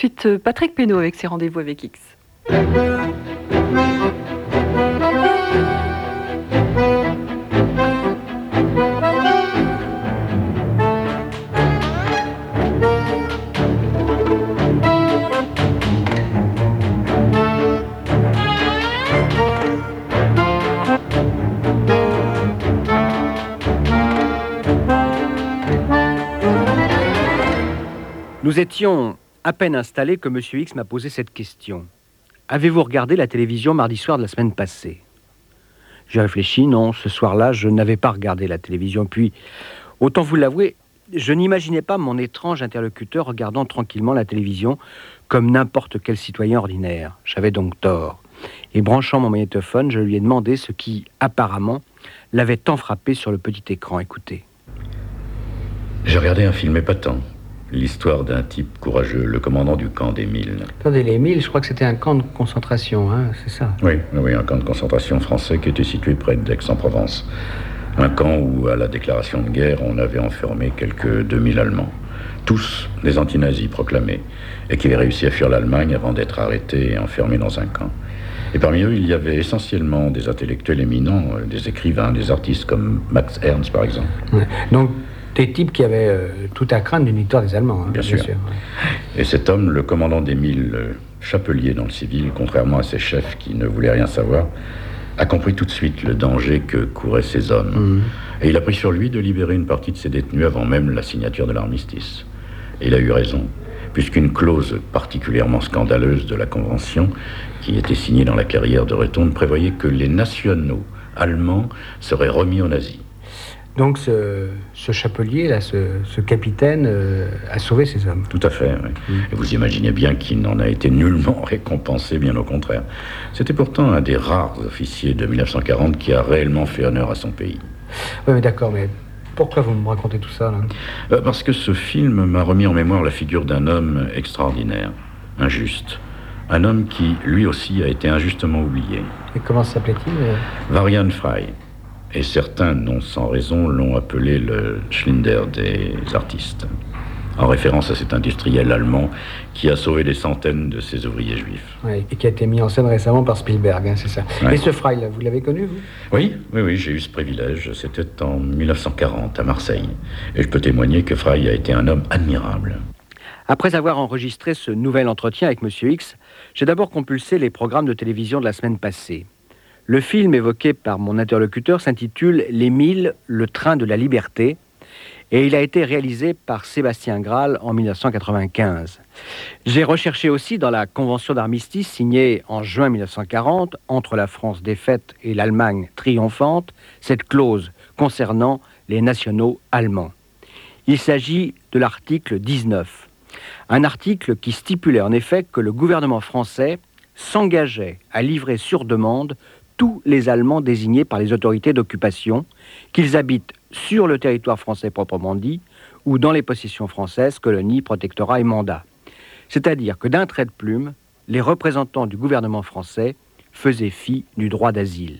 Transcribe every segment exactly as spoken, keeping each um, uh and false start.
Ensuite, Patrick Pénaud avec ses rendez-vous avec X. Nous étions à peine installés que M. X m'a posé cette question. Avez-vous regardé la télévision mardi soir de la semaine passée? J'ai réfléchi, non, ce soir-là, je n'avais pas regardé la télévision. Puis, autant vous l'avouer, je n'imaginais pas mon étrange interlocuteur regardant tranquillement la télévision comme n'importe quel citoyen ordinaire. J'avais donc tort. Et branchant mon magnétophone, je lui ai demandé ce qui, apparemment, l'avait tant frappé sur le petit écran. Écoutez. J'ai regardé un film épatant. L'histoire d'un type courageux, le commandant du camp des Milles. Attendez, les Milles, je crois que c'était un camp de concentration, hein, c'est ça? Oui, oui, un camp de concentration français qui était situé près d'Aix-en-Provence. Un camp où, à la déclaration de guerre, on avait enfermé quelques deux mille Allemands. Tous des anti-nazis proclamés, et qui avaient réussi à fuir l'Allemagne avant d'être arrêtés et enfermés dans un camp. Et parmi eux, il y avait essentiellement des intellectuels éminents, des écrivains, des artistes comme Max Ernst, par exemple. Ouais. Donc, des types qui avaient euh, tout à craindre d'une victoire des Allemands. Hein, bien, bien sûr. sûr ouais. Et cet homme, le commandant des Milles, euh, chapelier dans le civil, contrairement à ses chefs qui ne voulaient rien savoir, a compris tout de suite le danger que couraient ces hommes. Mmh. Et il a pris sur lui de libérer une partie de ses détenus avant même la signature de l'armistice. Et il a eu raison, puisqu'une clause particulièrement scandaleuse de la Convention, qui était signée dans la carrière de Retourne, prévoyait que les nationaux allemands seraient remis aux nazis. Donc ce, ce chapelier, là, ce, ce capitaine, euh, a sauvé ces hommes. Tout à fait, oui. Mmh. Et vous imaginez bien qu'il n'en a été nullement récompensé, bien au contraire. C'était pourtant un des rares officiers de mille neuf cent quarante qui a réellement fait honneur à son pays. Oui, mais d'accord, mais pourquoi vous me racontez tout ça, là? euh, Parce que ce film m'a remis en mémoire la figure d'un homme extraordinaire, injuste. Un homme qui, lui aussi, a été injustement oublié. Et comment s'appelait-il? Varian Fry. Et certains, non sans raison, l'ont appelé le Schlinder des artistes, en référence à cet industriel allemand qui a sauvé des centaines de ses ouvriers juifs. Oui, et qui a été mis en scène récemment par Spielberg, hein, c'est ça. Ouais. Et ce Fry, là, vous l'avez connu, vous? Oui, oui, oui, j'ai eu ce privilège. C'était en mille neuf cent quarante, à Marseille. Et je peux témoigner que Fry a été un homme admirable. Après avoir enregistré ce nouvel entretien avec M. X, j'ai d'abord compulsé les programmes de télévision de la semaine passée. Le film évoqué par mon interlocuteur s'intitule « Les Milles, le train de la liberté » et il a été réalisé par Sébastien Graal en mille neuf cent quatre-vingt-quinze. J'ai recherché aussi dans la convention d'armistice signée en juin mille neuf cent quarante entre la France défaite et l'Allemagne triomphante cette clause concernant les nationaux allemands. Il s'agit de l'article dix-neuf, un article qui stipulait en effet que le gouvernement français s'engageait à livrer sur demande tous les Allemands désignés par les autorités d'occupation, qu'ils habitent sur le territoire français proprement dit, ou dans les possessions françaises, colonies, protectorats et mandats. C'est-à-dire que d'un trait de plume, les représentants du gouvernement français faisaient fi du droit d'asile.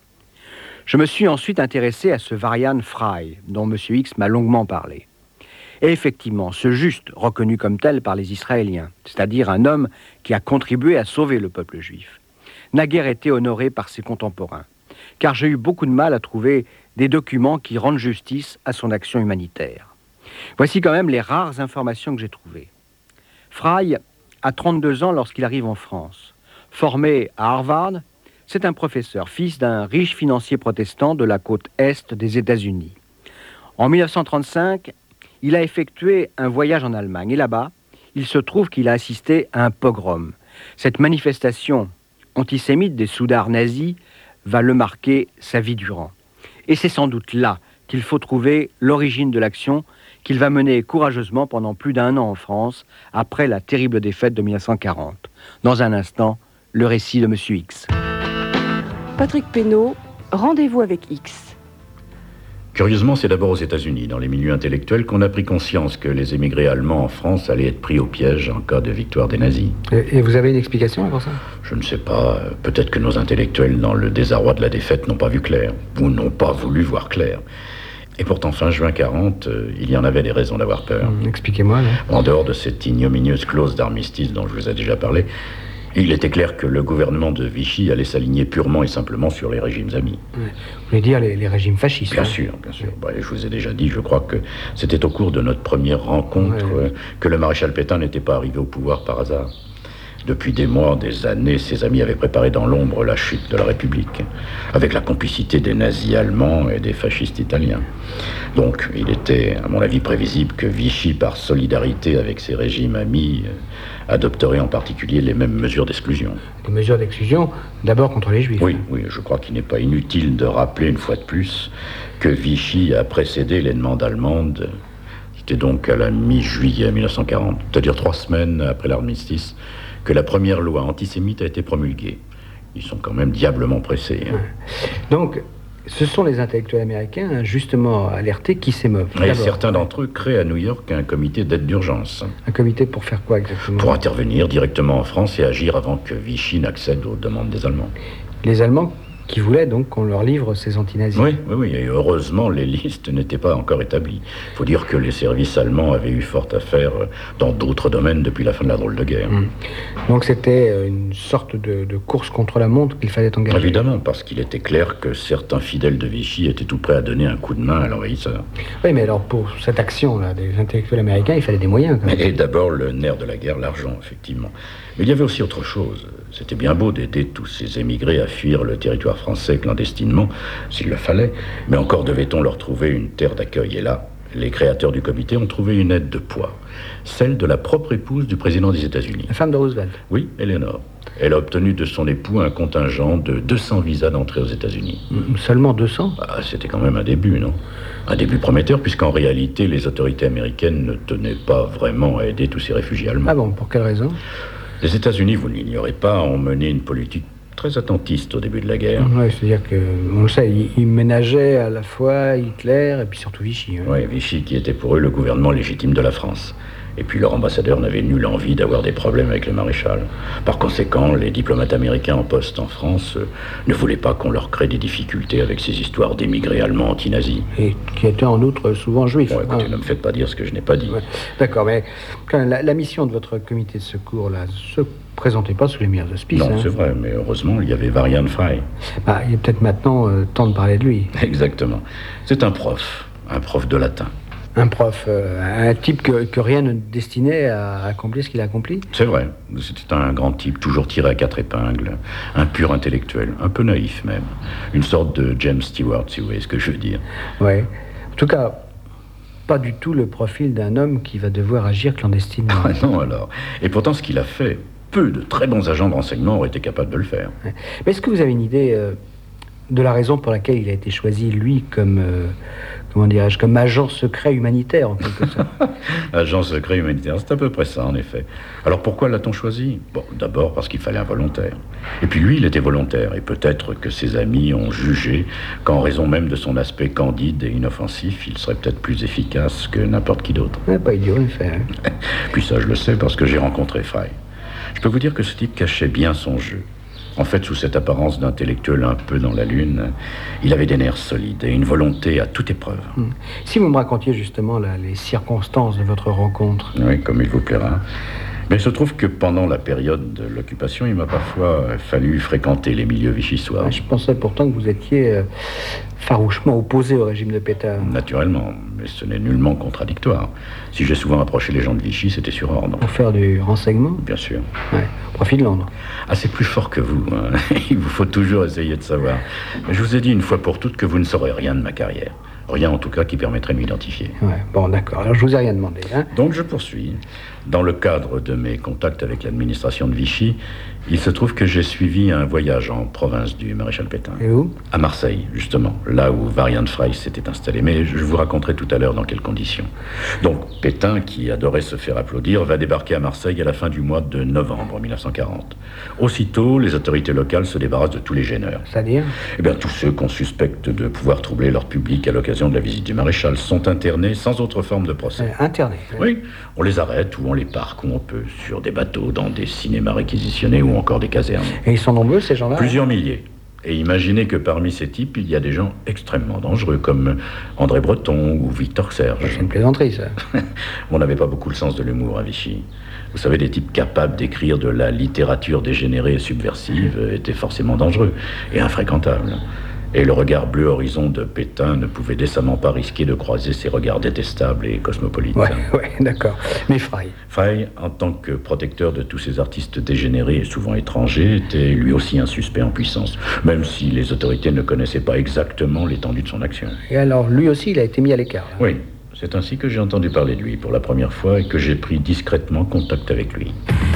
Je me suis ensuite intéressé à ce Varian Fry, dont M. X m'a longuement parlé. Et effectivement, ce juste reconnu comme tel par les Israéliens, c'est-à-dire un homme qui a contribué à sauver le peuple juif, n'a guère été honoré par ses contemporains, car j'ai eu beaucoup de mal à trouver des documents qui rendent justice à son action humanitaire. Voici quand même les rares informations que j'ai trouvées. Fry a trente-deux ans lorsqu'il arrive en France. Formé à Harvard, c'est un professeur, fils d'un riche financier protestant de la côte est des États-Unis. En mille neuf cent trente-cinq, il a effectué un voyage en Allemagne, et là-bas, il se trouve qu'il a assisté à un pogrom. Cette manifestation antisémite des soudards nazis va le marquer sa vie durant. Et c'est sans doute là qu'il faut trouver l'origine de l'action qu'il va mener courageusement pendant plus d'un an en France, après la terrible défaite de mille neuf cent quarante. Dans un instant, le récit de M. X. Patrick Pénaud, rendez-vous avec X. Curieusement, c'est d'abord aux États-Unis, dans les milieux intellectuels, qu'on a pris conscience que les émigrés allemands en France allaient être pris au piège en cas de victoire des nazis. Et, et vous avez une explication pour ça? Je ne sais pas. Peut-être que nos intellectuels, dans le désarroi de la défaite, n'ont pas vu clair, ou n'ont pas voulu voir clair. Et pourtant, fin juin quarante, euh, il y en avait des raisons d'avoir peur. Hum, expliquez-moi. Là. En dehors de cette ignominieuse clause d'armistice dont je vous ai déjà parlé, il était clair que le gouvernement de Vichy allait s'aligner purement et simplement sur les régimes amis. Ouais. Vous voulez dire les, les régimes fascistes? Bien hein. sûr, bien sûr. Bah, je vous ai déjà dit, je crois que c'était au cours de notre première rencontre Ouais. euh, que le maréchal Pétain n'était pas arrivé au pouvoir par hasard. Depuis des mois, des années, ses amis avaient préparé dans l'ombre la chute de la République, avec la complicité des nazis allemands et des fascistes italiens. Donc, il était, à mon avis, prévisible que Vichy, par solidarité avec ses régimes amis, euh, adopterait en particulier les mêmes mesures d'exclusion. Des mesures d'exclusion, d'abord contre les Juifs. Oui, oui, je crois qu'il n'est pas inutile de rappeler une fois de plus que Vichy a précédé l'avènement d'Allemande. C'était donc à la mi-juillet mille neuf cent quarante, c'est-à-dire trois semaines après l'armistice, que la première loi antisémite a été promulguée. Ils sont quand même diablement pressés. Hein. Donc, ce sont les intellectuels américains, justement alertés, qui s'émeuvent. Et certains d'entre eux créent à New York un comité d'aide d'urgence. Un comité pour faire quoi exactement? Pour intervenir directement en France et agir avant que Vichy n'accède aux demandes des Allemands. Les Allemands qui voulaient donc qu'on leur livre ces antinazis. Oui, oui, oui, et heureusement, les listes n'étaient pas encore établies. Il faut dire que les services allemands avaient eu fort à faire dans d'autres domaines depuis la fin de la drôle de guerre. Mmh. Donc c'était une sorte de, de course contre la montre qu'il fallait engager. Évidemment, parce qu'il était clair que certains fidèles de Vichy étaient tout prêts à donner un coup de main à l'envahisseur. Oui, mais alors pour cette action-là des intellectuels américains, il fallait des moyens quand même. Et d'abord, le nerf de la guerre, l'argent, effectivement. Mais il y avait aussi autre chose. C'était bien beau d'aider tous ces émigrés à fuir le territoire français clandestinement, s'il le fallait, mais encore devait-on leur trouver une terre d'accueil. Et là, les créateurs du comité ont trouvé une aide de poids, celle de la propre épouse du président des États-Unis. La femme de Roosevelt. Oui, Eleanor. Elle a obtenu de son époux un contingent de deux cents visas d'entrée aux États-Unis. Seulement deux cents? Ah, c'était quand même un début, non? Un début prometteur, puisqu'en réalité, les autorités américaines ne tenaient pas vraiment à aider tous ces réfugiés allemands. Ah bon, pour quelle raison? Les États-Unis, vous ne l'ignorez pas, ont mené une politique très attentiste au début de la guerre. Oui, c'est-à-dire qu'on le sait, ils, ils ménageaient à la fois Hitler et puis surtout Vichy. Hein. Oui, Vichy qui était pour eux le gouvernement légitime de la France. Et puis leur ambassadeur n'avait nulle envie d'avoir des problèmes avec le maréchal. Par conséquent, les diplomates américains en poste en France euh, ne voulaient pas qu'on leur crée des difficultés avec ces histoires d'émigrés allemands anti-nazis. Et qui étaient en outre souvent juifs. Bon, écoutez, hein. ne me faites pas dire ce que je n'ai pas dit. Ouais. D'accord, mais quand même, la, la mission de votre comité de secours là se présentait pas sous les meilleurs auspices. Non, hein. c'est vrai, mais heureusement, il y avait Varian Fry. Bah, il est peut-être maintenant euh, temps de parler de lui. Exactement. C'est un prof, un prof de latin. Un prof, euh, un type que, que rien ne destinait à accomplir ce qu'il a accompli. C'est vrai, c'était un grand type, toujours tiré à quatre épingles, un pur intellectuel, un peu naïf même, une sorte de James Stewart, si vous voyez ce que je veux dire. Ouais. En tout cas, pas du tout le profil d'un homme qui va devoir agir clandestinement. Ah non alors. Et pourtant, ce qu'il a fait, peu de très bons agents de renseignement auraient été capables de le faire. Ouais. Mais est-ce que vous avez une idée euh, de la raison pour laquelle il a été choisi, lui, comme... Euh, comment dirais-je, comme agent secret humanitaire, en quelque sorte. Agent secret humanitaire, c'est à peu près ça, en effet. Alors pourquoi l'a-t-on choisi? Bon, d'abord parce qu'il fallait un volontaire. Et puis lui, il était volontaire, et peut-être que ses amis ont jugé qu'en raison même de son aspect candide et inoffensif, il serait peut-être plus efficace que n'importe qui d'autre. Ouais, pas idiot, en effet. Hein. Puis ça, je le sais, parce que j'ai rencontré Fry. Je peux vous dire que ce type cachait bien son jeu. En fait, sous cette apparence d'intellectuel un peu dans la lune, il avait des nerfs solides et une volonté à toute épreuve. Hum. Si vous me racontiez justement là, les circonstances de votre rencontre. Oui, comme il vous plaira. Mais il se trouve que pendant la période de l'occupation, il m'a parfois fallu fréquenter les milieux vichysois. Ah, je pensais pourtant que vous étiez euh, farouchement opposé au régime de Pétain. Naturellement, mais ce n'est nullement contradictoire. Si j'ai souvent approché les gens de Vichy, c'était sur ordre. Pour faire du renseignement. Bien sûr. Ouais, au profit de Londres. Ah, c'est plus fort que vous. Hein. Il vous faut toujours essayer de savoir. Mais je vous ai dit une fois pour toutes que vous ne saurez rien de ma carrière. Rien en tout cas qui permettrait de m'identifier. Ouais, bon d'accord, alors je vous ai rien demandé. Hein. Donc je poursuis. Dans le cadre de mes contacts avec l'administration de Vichy, il se trouve que j'ai suivi un voyage en province du maréchal Pétain. Et où? À Marseille, justement, là où Varian Fry s'était installé. Mais je vous raconterai tout à l'heure dans quelles conditions. Donc Pétain, qui adorait se faire applaudir, va débarquer à Marseille à la fin du mois de novembre mille neuf cent quarante. Aussitôt, les autorités locales se débarrassent de tous les gêneurs. C'est-à-dire? Eh bien, tous ceux qu'on suspecte de pouvoir troubler leur public à l'occasion de la visite du maréchal sont internés sans autre forme de procès. euh, Internet. Ouais. Oui, on les arrête ou on les parque où on peut, sur des bateaux, dans des cinémas réquisitionnés ou encore des casernes. Et ils sont nombreux ces gens-là? Plusieurs milliers. Et imaginez que parmi ces types, il y a des gens extrêmement dangereux, comme André Breton ou Victor Serge. C'est une plaisanterie, ça. On n'avait pas beaucoup le sens de l'humour à Vichy. Vous savez, des types capables d'écrire de la littérature dégénérée et subversive étaient forcément dangereux et infréquentables. Et le regard bleu horizon de Pétain ne pouvait décemment pas risquer de croiser ses regards détestables et cosmopolites. Ouais, ouais, d'accord. Mais Frey. Frey, en tant que protecteur de tous ces artistes dégénérés et souvent étrangers, était lui aussi un suspect en puissance, même si les autorités ne connaissaient pas exactement l'étendue de son action. Et alors, lui aussi, il a été mis à l'écart. Là. Oui, c'est ainsi que j'ai entendu parler de lui pour la première fois et que j'ai pris discrètement contact avec lui.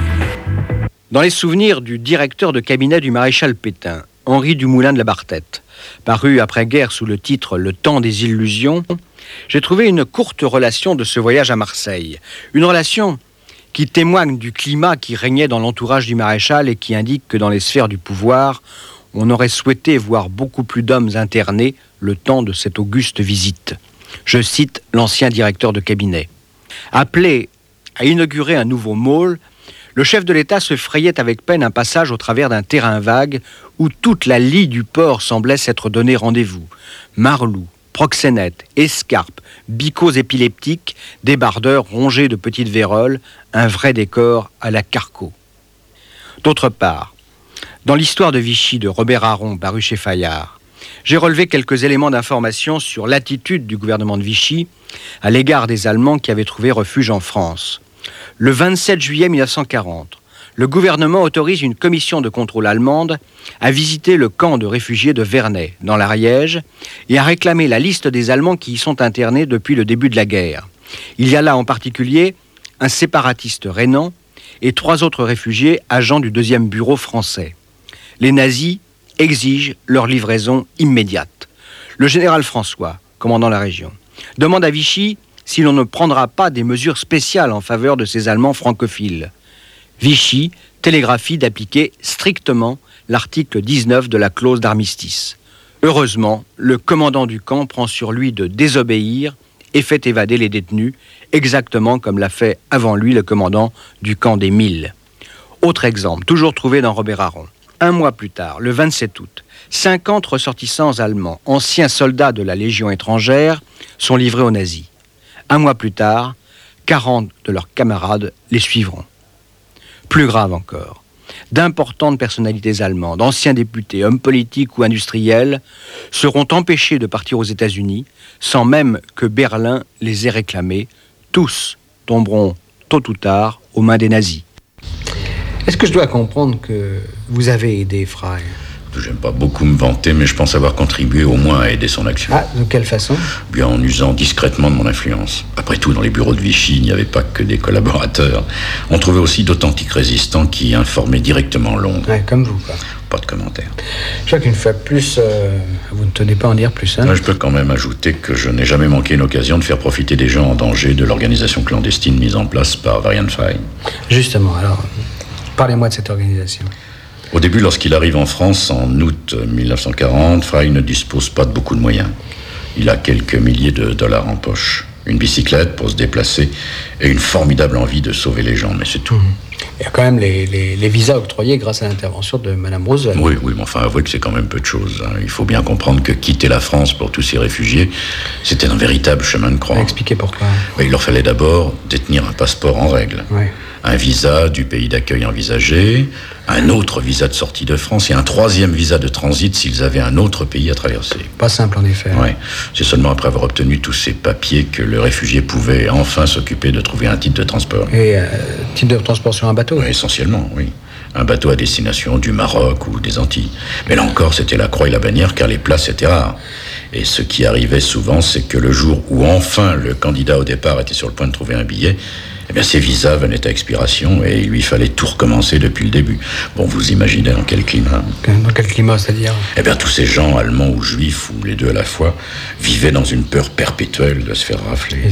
Dans les souvenirs du directeur de cabinet du maréchal Pétain, Henri Dumoulin de la Barthette, paru après-guerre sous le titre « Le temps des illusions », j'ai trouvé une courte relation de ce voyage à Marseille. Une relation qui témoigne du climat qui régnait dans l'entourage du maréchal et qui indique que dans les sphères du pouvoir, on aurait souhaité voir beaucoup plus d'hommes internés le temps de cette auguste visite. Je cite l'ancien directeur de cabinet. Appelé à inaugurer un nouveau môle, le chef de l'État se frayait avec peine un passage au travers d'un terrain vague où toute la lie du port semblait s'être donné rendez-vous. Marlous, proxénètes, escarpes, bicots épileptiques, débardeurs rongés de petites véroles, un vrai décor à la Carco. D'autre part, dans l'histoire de Vichy de Robert Aron, paru chez Fayard, j'ai relevé quelques éléments d'information sur l'attitude du gouvernement de Vichy à l'égard des Allemands qui avaient trouvé refuge en France. Le vingt-sept juillet mille neuf cent quarante, le gouvernement autorise une commission de contrôle allemande à visiter le camp de réfugiés de Vernay, dans l'Ariège, et à réclamer la liste des Allemands qui y sont internés depuis le début de la guerre. Il y a là en particulier un séparatiste rhénan et trois autres réfugiés agents du deuxième bureau français. Les nazis exigent leur livraison immédiate. Le général François, commandant la région, demande à Vichy si l'on ne prendra pas des mesures spéciales en faveur de ces Allemands francophiles. Vichy télégraphie d'appliquer strictement l'article dix-neuf de la clause d'armistice. Heureusement, le commandant du camp prend sur lui de désobéir et fait évader les détenus, exactement comme l'a fait avant lui le commandant du camp des Mille. Autre exemple, toujours trouvé dans Robert Aron. Un mois plus tard, le vingt-sept août, cinquante ressortissants allemands, anciens soldats de la Légion étrangère, sont livrés aux nazis. Un mois plus tard, quarante de leurs camarades les suivront. Plus grave encore, d'importantes personnalités allemandes, anciens députés, hommes politiques ou industriels, seront empêchés de partir aux États-Unis sans même que Berlin les ait réclamés. Tous tomberont tôt ou tard aux mains des nazis. Est-ce que je dois comprendre que vous avez aidé Frey ? J'aime pas beaucoup me vanter, mais je pense avoir contribué au moins à aider son action. Ah, de quelle façon ? Bien en usant discrètement de mon influence. Après tout, dans les bureaux de Vichy, il n'y avait pas que des collaborateurs. On trouvait aussi d'authentiques résistants qui informaient directement Londres. Ouais, comme vous, quoi. Pas de commentaires. Je crois qu'une fois de plus, euh, vous ne tenez pas à en dire plus, hein ? Là, je peux quand même ajouter que je n'ai jamais manqué une occasion de faire profiter des gens en danger de l'organisation clandestine mise en place par Varian Frey. Justement, alors, parlez-moi de cette organisation. Au début, lorsqu'il arrive en France, en août mille neuf cent quarante, Frey ne dispose pas de beaucoup de moyens. Il a quelques milliers de dollars en poche, une bicyclette pour se déplacer et une formidable envie de sauver les gens, mais c'est tout. Mmh. Il y a quand même les, les, les visas octroyés grâce à l'intervention de Madame Roosevelt. Oui, oui, mais enfin, avouez que c'est quand même peu de choses. Hein. Il faut bien comprendre que quitter la France pour tous ces réfugiés, c'était un véritable chemin de croix. Expliquez pourquoi. Oui, il leur fallait d'abord détenir un passeport en règle. Oui. Un visa du pays d'accueil envisagé, un autre visa de sortie de France et un troisième visa de transit s'ils avaient un autre pays à traverser. Pas simple en effet. Oui, c'est seulement après avoir obtenu tous ces papiers que le réfugié pouvait enfin s'occuper de trouver un titre de transport. Et euh, titre de transport sur un bateau ? Oui, essentiellement, oui. Un bateau à destination du Maroc ou des Antilles. Mais là encore, c'était la croix et la bannière car les places étaient rares. Et ce qui arrivait souvent, c'est que le jour où enfin le candidat au départ était sur le point de trouver un billet, eh bien, ses visas venaient à expiration et il lui fallait tout recommencer depuis le début. Bon, vous imaginez dans quel climat ? Dans quel climat, c'est-à-dire ? Eh bien, tous ces gens, allemands ou juifs, ou les deux à la fois, vivaient dans une peur perpétuelle de se faire rafler. Et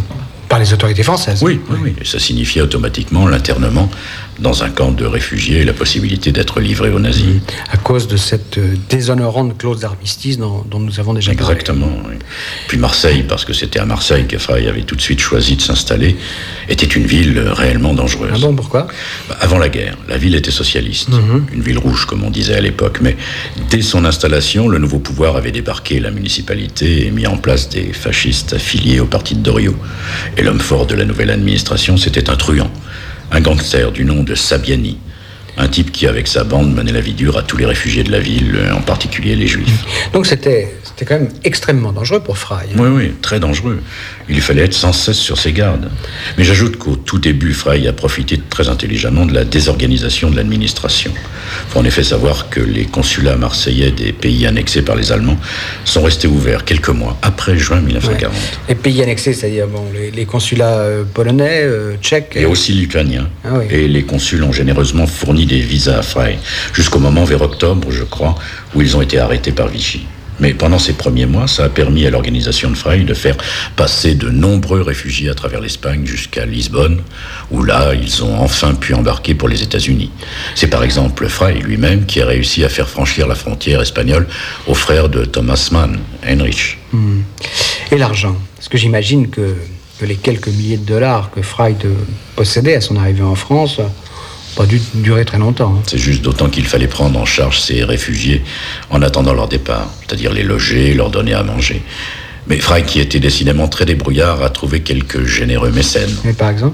Par les autorités françaises. Oui, oui, oui. Et ça signifiait automatiquement l'internement dans un camp de réfugiés et la possibilité d'être livré aux nazis. Mmh. À cause de cette euh, déshonorante clause d'armistice dont, dont nous avons déjà parlé. Exactement, oui. Puis Marseille, parce que c'était à Marseille que Frey avait tout de suite choisi de s'installer, était une ville réellement dangereuse. Ah bon, pourquoi ? Bah, avant la guerre, la ville était socialiste. Mmh. Une ville rouge, comme on disait à l'époque. Mais dès son installation, le nouveau pouvoir avait débarqué la municipalité et mis en place des fascistes affiliés au parti de Dorio. Et l'homme fort de la nouvelle administration, c'était un truand, un gangster du nom de Sabiani, un type qui, avec sa bande, menait la vie dure à tous les réfugiés de la ville, en particulier les Juifs. Donc c'était, c'était quand même extrêmement dangereux pour Frey. Oui, oui, très dangereux. Il fallait être sans cesse sur ses gardes. Mais j'ajoute qu'au tout début, Frey a profité très intelligemment de la désorganisation de l'administration. Il faut en effet savoir que les consulats marseillais des pays annexés par les Allemands sont restés ouverts quelques mois après juin mille neuf cent quarante. Ouais. Les pays annexés, c'est-à-dire bon, les, les consulats euh, polonais, euh, tchèques... Et aussi lituaniens. Ah, oui. Et les consuls ont généreusement fourni des visas à Frey, jusqu'au moment vers octobre, je crois, où ils ont été arrêtés par Vichy. Mais pendant ces premiers mois, ça a permis à l'organisation de Frey de faire passer de nombreux réfugiés à travers l'Espagne jusqu'à Lisbonne, où là, ils ont enfin pu embarquer pour les États-Unis. C'est par exemple Frey lui-même qui a réussi à faire franchir la frontière espagnole au frère de Thomas Mann, Heinrich. Mmh. Et l'argent ? Parce que j'imagine que, que les quelques milliers de dollars que Frey possédait à son arrivée en France... pas dû durer très longtemps. C'est juste d'autant qu'il fallait prendre en charge ces réfugiés en attendant leur départ, c'est-à-dire les loger, leur donner à manger. Mais Frey, qui était décidément très débrouillard, a trouvé quelques généreux mécènes. Et par exemple ?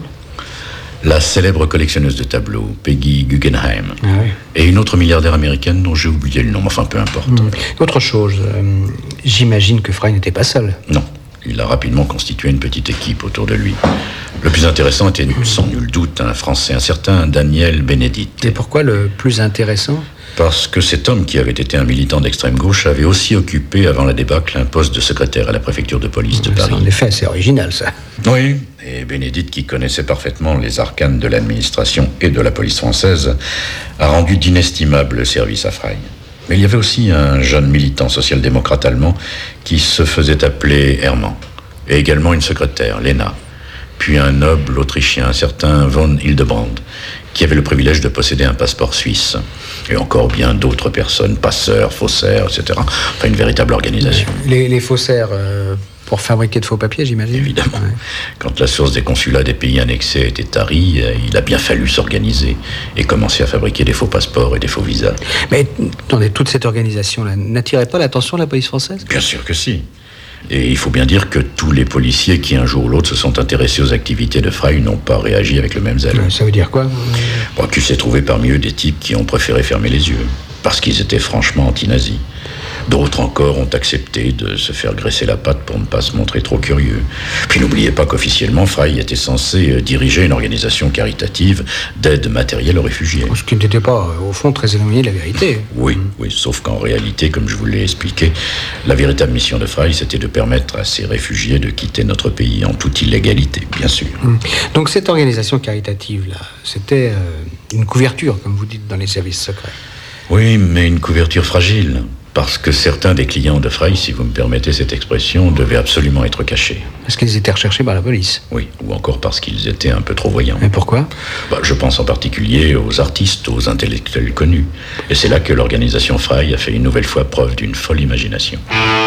La célèbre collectionneuse de tableaux, Peggy Guggenheim, ah oui. et une autre milliardaire américaine dont j'ai oublié le nom, enfin peu importe. Mmh. Autre chose, euh, j'imagine que Frey n'était pas seul. Non. Il a rapidement constitué une petite équipe autour de lui. Le plus intéressant était sans nul doute un Français, un certain Daniel Benedict. Et pourquoi le plus intéressant ? Parce que cet homme, qui avait été un militant d'extrême gauche, avait aussi occupé, avant la débâcle, un poste de secrétaire à la préfecture de police de Paris. En effet, c'est original, ça. Oui, et Benedict, qui connaissait parfaitement les arcanes de l'administration et de la police française, a rendu d'inestimables services à Frey. Mais il y avait aussi un jeune militant social-démocrate allemand qui se faisait appeler Hermann, et également une secrétaire, Lena, puis un noble autrichien, un certain von Hildebrand, qui avait le privilège de posséder un passeport suisse, et encore bien d'autres personnes, passeurs, faussaires, et cetera. Enfin, une véritable organisation. Les, les faussaires... Euh... Pour fabriquer de faux papiers, j'imagine. Évidemment. Ouais. Quand la source des consulats des pays annexés était tarie, il a bien fallu s'organiser et commencer à fabriquer des faux passeports et des faux visas. Mais attendez, toute cette organisation-là n'attirait pas l'attention de la police française ? Bien sûr que si. Et il faut bien dire que tous les policiers qui, un jour ou l'autre, se sont intéressés aux activités de Frey n'ont pas réagi avec le même zèle. Ça veut dire quoi ? Bon, qu'il s'est trouvé parmi eux des types qui ont préféré fermer les yeux, parce qu'ils étaient franchement anti-nazis. D'autres encore ont accepté de se faire graisser la patte pour ne pas se montrer trop curieux. Puis n'oubliez pas qu'officiellement, Frey était censé diriger une organisation caritative d'aide matérielle aux réfugiés. Ce qui n'était pas, au fond, très éloigné de la vérité. Oui, oui, sauf qu'en réalité, comme je vous l'ai expliqué, la véritable mission de Frey, c'était de permettre à ces réfugiés de quitter notre pays en toute illégalité, bien sûr. Donc cette organisation caritative-là, c'était euh, une couverture, comme vous dites, dans les services secrets. Oui, mais une couverture fragile. Parce que certains des clients de Frey, si vous me permettez cette expression, devaient absolument être cachés. Parce qu'ils étaient recherchés par la police. Oui, ou encore parce qu'ils étaient un peu trop voyants. Mais pourquoi ? bah, Je pense en particulier aux artistes, aux intellectuels connus. Et c'est là que l'organisation Frey a fait une nouvelle fois preuve d'une folle imagination.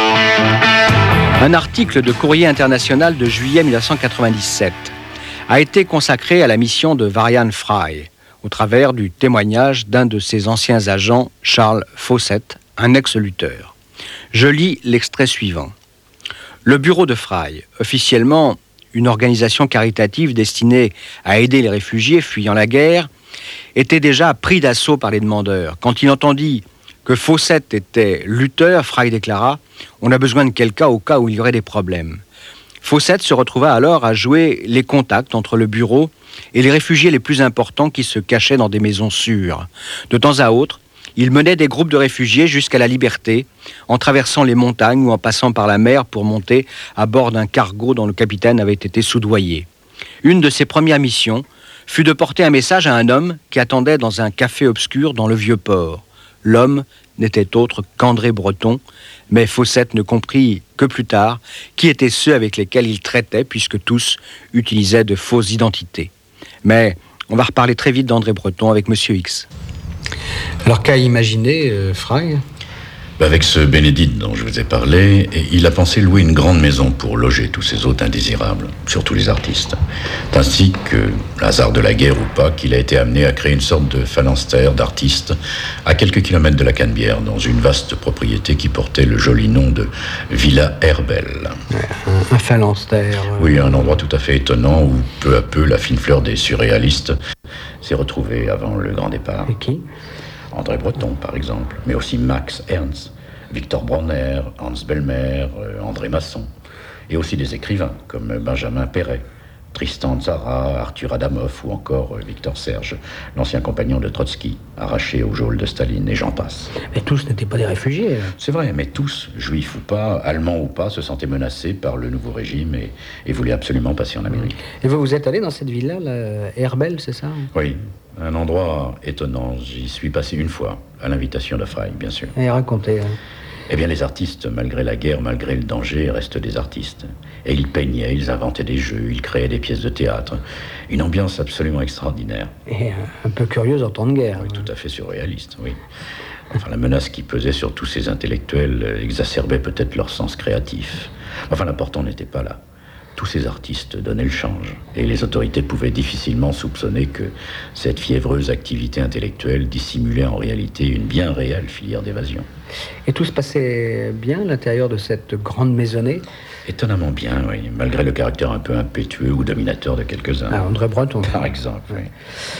Un article de Courrier International de juillet mille neuf cent quatre-vingt-dix-sept a été consacré à la mission de Varian Frey, au travers du témoignage d'un de ses anciens agents, Charles Fawcett, un ex-lutteur. Je lis l'extrait suivant. Le bureau de Frey, officiellement une organisation caritative destinée à aider les réfugiés fuyant la guerre, était déjà pris d'assaut par les demandeurs. Quand il entendit que Fawcett était lutteur, Frey déclara « On a besoin de quelqu'un au cas où il y aurait des problèmes ». Fawcett se retrouva alors à jouer les contacts entre le bureau et les réfugiés les plus importants qui se cachaient dans des maisons sûres. De temps à autre, il menait des groupes de réfugiés jusqu'à la liberté, en traversant les montagnes ou en passant par la mer pour monter à bord d'un cargo dont le capitaine avait été soudoyé. Une de ses premières missions fut de porter un message à un homme qui attendait dans un café obscur dans le Vieux-Port. L'homme n'était autre qu'André Breton, mais Fawcett ne comprit que plus tard qui étaient ceux avec lesquels il traitait, puisque tous utilisaient de fausses identités. Mais on va reparler très vite d'André Breton avec Monsieur X. Alors qu'a imaginé euh, Fry ? Avec ce Bénédicte dont je vous ai parlé, il a pensé louer une grande maison pour loger tous ces hôtes indésirables, surtout les artistes. C'est ainsi que, hasard de la guerre ou pas, qu'il a été amené à créer une sorte de phalanstère d'artistes à quelques kilomètres de la Canebière, dans une vaste propriété qui portait le joli nom de Villa Herbel. Ouais, un, un phalanstère. Euh... Oui, un endroit tout à fait étonnant où, peu à peu, la fine fleur des surréalistes s'est retrouvée avant le grand départ. Et qui ? André Breton, par exemple, mais aussi Max Ernst, Victor Bronner, Hans Bellmer, euh, André Masson, et aussi des écrivains comme Benjamin Perret, Tristan Tzara, Arthur Adamov ou encore euh, Victor Serge, l'ancien compagnon de Trotsky, arraché au geôle de Staline, et j'en passe. Mais tous n'étaient pas des réfugiés. C'est vrai, mais tous, juifs ou pas, allemands ou pas, se sentaient menacés par le nouveau régime et, et voulaient absolument passer en Amérique. Et vous, vous êtes allé dans cette ville-là, la Herbel, c'est ça ? Oui. Un endroit étonnant. J'y suis passé une fois, à l'invitation de Fry, bien sûr. Et racontez. Hein. Eh bien, les artistes, malgré la guerre, malgré le danger, restent des artistes. Et ils peignaient, ils inventaient des jeux, ils créaient des pièces de théâtre. Une ambiance absolument extraordinaire. Et un peu curieuse en temps de guerre. Oui, tout à fait surréaliste, oui. Enfin, la menace qui pesait sur tous ces intellectuels exacerbait peut-être leur sens créatif. Enfin, l'important n'était pas là. Tous ces artistes donnaient le change, et les autorités pouvaient difficilement soupçonner que cette fiévreuse activité intellectuelle dissimulait en réalité une bien réelle filière d'évasion. Et tout se passait bien à l'intérieur de cette grande maisonnée ? Étonnamment bien, oui, malgré le caractère un peu impétueux ou dominateur de quelques-uns. Ah, André Breton. Par exemple, oui.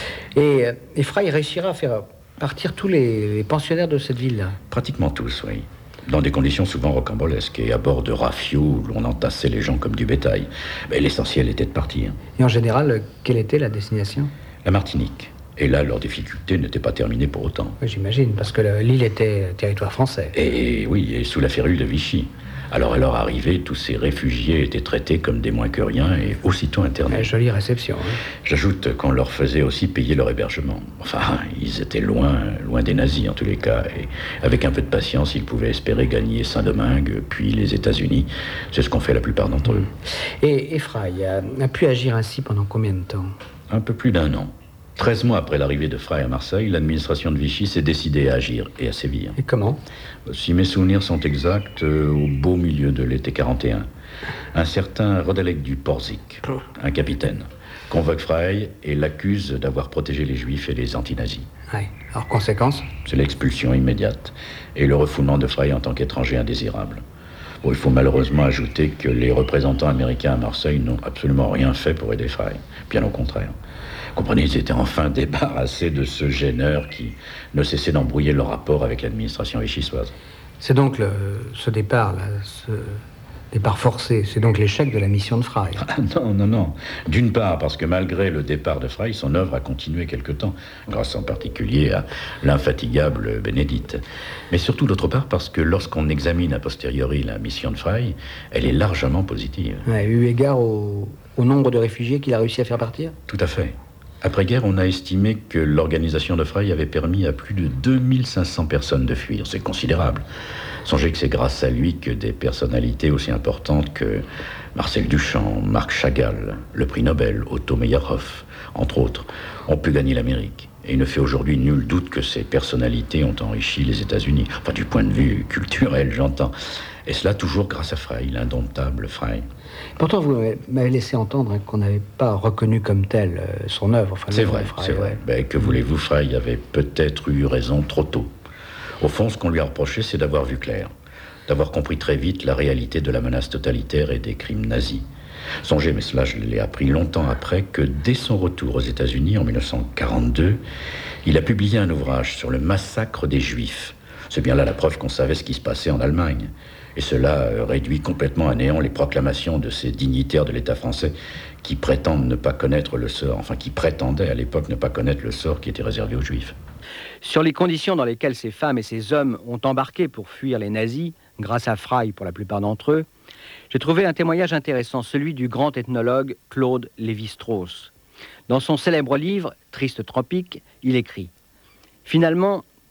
Et, et Fry réussira à faire partir tous les, les pensionnaires de cette ville-là ? Pratiquement tous, oui. Dans des conditions souvent rocambolesques et à bord de rafiaux où l'on entassait les gens comme du bétail. Mais l'essentiel était de partir. Et en général, quelle était la destination ? La Martinique. Et là, leurs difficultés n'étaient pas terminées pour autant. Oui, j'imagine, parce que l'île était territoire français. Et, et oui, et sous la férule de Vichy. Alors à leur arrivée, tous ces réfugiés étaient traités comme des moins que rien et aussitôt internés. Une jolie réception. Hein. J'ajoute qu'on leur faisait aussi payer leur hébergement. Enfin, ils étaient loin, loin des nazis en tous les cas. Et avec un peu de patience, ils pouvaient espérer gagner Saint-Domingue, puis les États-Unis. C'est ce qu'ont fait la plupart d'entre eux. Et, et Fry a, a pu agir ainsi pendant combien de temps ? Un peu plus d'un an. Treize mois après l'arrivée de Fry à Marseille, l'administration de Vichy s'est décidée à agir et à sévir. Et comment ? Si mes souvenirs sont exacts, euh, au beau milieu de l'été quarante et un, un certain Rodelec du Porzic, un capitaine, convoque Fry et l'accuse d'avoir protégé les Juifs et les antinazis. Ouais. Alors, conséquence ? C'est l'expulsion immédiate et le refoulement de Fry en tant qu'étranger indésirable. Bon, il faut malheureusement ajouter que les représentants américains à Marseille n'ont absolument rien fait pour aider Fry, bien au contraire. Comprenez, ils étaient enfin débarrassés de ce gêneur qui ne cessait d'embrouiller leur rapport avec l'administration vichysoise. C'est donc le, ce départ, là, ce départ forcé, c'est donc l'échec de la mission de Fry. Ah, non, non, non. D'une part, parce que malgré le départ de Fry, son œuvre a continué quelque temps, grâce en particulier à l'infatigable Bénédicte. Mais surtout, d'autre part, parce que lorsqu'on examine a posteriori la mission de Fry, elle est largement positive. Ouais, eu égard au, au nombre de réfugiés qu'il a réussi à faire partir ? Tout à fait. Après-guerre, on a estimé que l'organisation de Fry avait permis à plus de deux mille cinq cents personnes de fuir. C'est considérable. Songez que c'est grâce à lui que des personnalités aussi importantes que Marcel Duchamp, Marc Chagall, le prix Nobel, Otto Meyerhoff, entre autres, ont pu gagner l'Amérique. Et il ne fait aujourd'hui nul doute que ces personnalités ont enrichi les États-Unis. Enfin, du point de vue culturel, j'entends. Et cela toujours grâce à Fry, l'indomptable Fry. Pourtant, vous m'avez laissé entendre hein, qu'on n'avait pas reconnu comme tel euh, son œuvre. Enfin, c'est vrai, Fry, c'est vrai. Ouais. Ben, que voulez-vous, Fry avait peut-être eu raison trop tôt. Au fond, ce qu'on lui a reproché, c'est d'avoir vu clair, d'avoir compris très vite la réalité de la menace totalitaire et des crimes nazis. Songez, mais cela je l'ai appris longtemps après, que dès son retour aux États-Unis en mille neuf cent quarante-deux, il a publié un ouvrage sur le massacre des Juifs. C'est bien là la preuve qu'on savait ce qui se passait en Allemagne. Et cela réduit complètement à néant les proclamations de ces dignitaires de l'État français qui prétendent ne pas connaître le sort, enfin qui prétendaient à l'époque ne pas connaître le sort qui était réservé aux Juifs. Sur les conditions dans lesquelles ces femmes et ces hommes ont embarqué pour fuir les nazis, grâce à Fry pour la plupart d'entre eux, j'ai trouvé un témoignage intéressant, celui du grand ethnologue Claude Lévi-Strauss. Dans son célèbre livre « Triste tropique », il écrit « Finalement,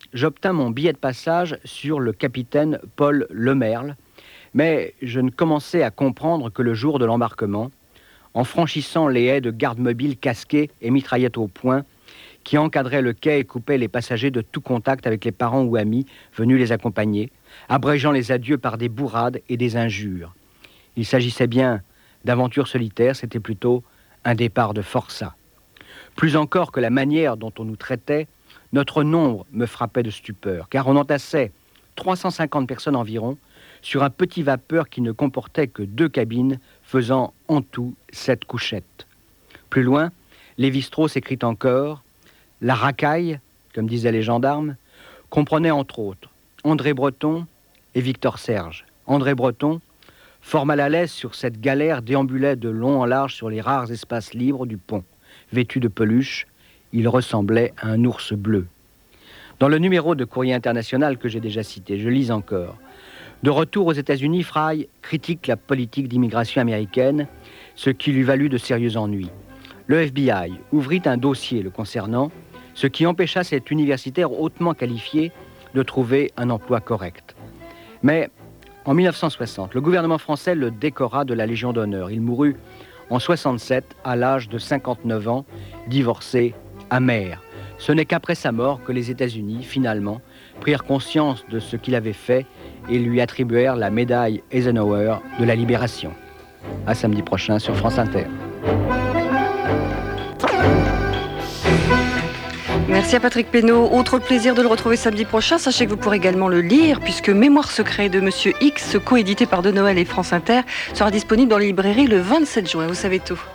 j'obtins mon billet de passage sur le capitaine Paul Lemerle, mais je ne commençais à comprendre que le jour de l'embarquement, en franchissant les haies de gardes mobiles casqués et mitraillettes au poing, qui encadraient le quai et coupaient les passagers de tout contact avec les parents ou amis venus les accompagner, abrégeant les adieux par des bourrades et des injures. Il s'agissait bien d'aventures solitaires, c'était plutôt un départ de forçat. Plus encore que la manière dont on nous traitait, notre nombre me frappait de stupeur, car on entassait trois cent cinquante personnes environ sur un petit vapeur qui ne comportait que deux cabines, faisant en tout sept couchettes. Plus loin, Lévi-Strauss écrit encore « La racaille », comme disaient les gendarmes, comprenait entre autres André Breton et Victor Serge. André Breton, fort mal à l'aise sur cette galère, déambulait de long en large sur les rares espaces libres du pont. Vêtu de peluche, il ressemblait à un ours bleu. Dans le numéro de Courrier International que j'ai déjà cité, je lis encore. De retour aux États-Unis, Fry critique la politique d'immigration américaine, ce qui lui valut de sérieux ennuis. Le F B I ouvrit un dossier le concernant, ce qui empêcha cet universitaire hautement qualifié de trouver un emploi correct. Mais en mille neuf cent soixante, le gouvernement français le décora de la Légion d'honneur. Il mourut en soixante-sept, à l'âge de cinquante-neuf ans, divorcé, amer. Ce n'est qu'après sa mort que les États-Unis, finalement, prirent conscience de ce qu'il avait fait et lui attribuèrent la médaille Eisenhower de la Libération. À samedi prochain sur France Inter. Merci à Patrick Pénaud. Autre plaisir de le retrouver samedi prochain. Sachez que vous pourrez également le lire, puisque Mémoire secret de Monsieur X, coédité par De Noël et France Inter, sera disponible dans les librairies le vingt-sept juin. Vous savez tout.